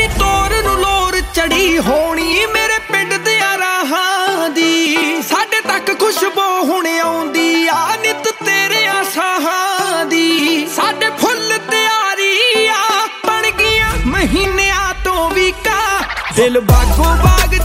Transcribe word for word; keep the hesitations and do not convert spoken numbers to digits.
ਤੇਰੀ ਤੋਰ ਨੂੰ ਲੋਰ ਚੜੀ ਹੋਣੀ ਮੇਰੇ ਪਿੰਡ ਦੇ ਰਾਹਾਂ ਦੀ। ਸਾਡੇ ਤੱਕ ਖੁਸ਼ਬੂ ਹੁਣ ਆਉਂਦੀ ਆ ਨਿਤ ਤੇਰੇ ਸਾਹਾਂ ਦੀ। ਸਾਡੇ ਫੁੱਲ ਤਿਆਰੀ ਆ ਬਣ ਗਈਆਂ ਮਹੀਨਿਆਂ ਤੋਂ ਵੀ ਕਾ ਦਿਲ ਬਾਗੋ ਬਾਗ